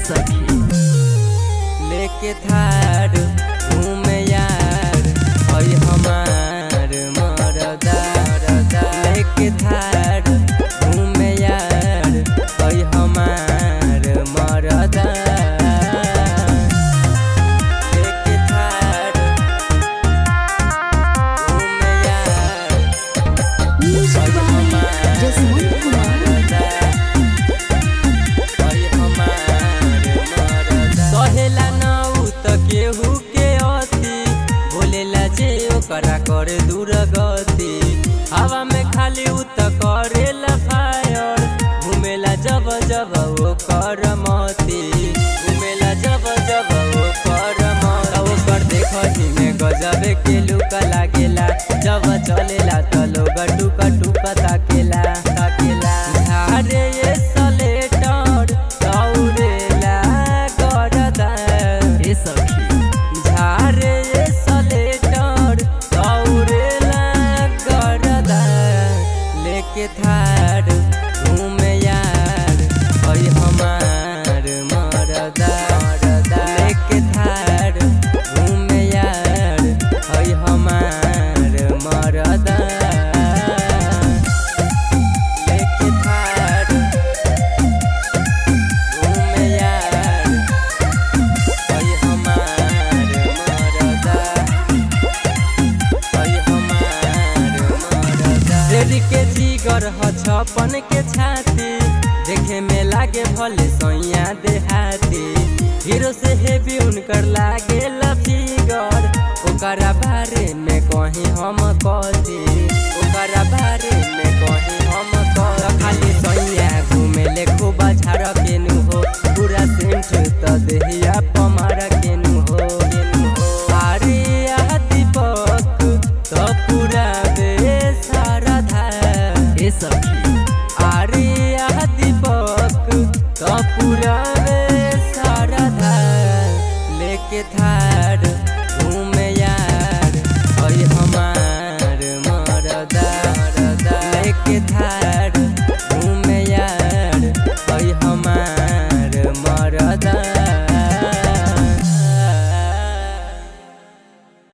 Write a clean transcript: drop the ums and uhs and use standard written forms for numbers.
सखी लेके थार घूमे यार हई हमार मरदा लेके थार घूमे यार हई हमार मरदा लेके थार घूमे यार म्यूजिक बाय जसवंत कुमार। सहेला नाउ त केहू के अति बोलेला जे ओकरा करे दूर गति हवा में खाली उ त करेला फायर घुमेला जब जब ओकर मती घुमेला जब जब ओकर मत ओकर देखही में गजबे के लुक लागेला जब चलेला त लोग टुक टुक ताकेला ताकेला धारे ये सलेटर दौड़ेला करदा ए सखी झारे ये सलेटर दौड़ेला करदा लेके थार घूमे यार हई हमार मरदा लेके थार घूमे यार हई हमार मरदा लेके थार घूमे यार हई हमार मरदा हई हमार मरदा रेडी के जिगर ह छपन के छाती देखे में लागे भले सैया देहाती हीरो से हेवी उनकर लागे फिगर ओकरा बारे में कहीं हम कथी ओकरा बारे में कहीं हम कह खाली सैया घूमे ले खूब झाड़ केनु हो पूरा सेंट त देहिया पमार केनु हो अरे दीपक त पूरा बेसारा धा ए सखी अरे दीपक त पूरा बेसारा धा लेके थार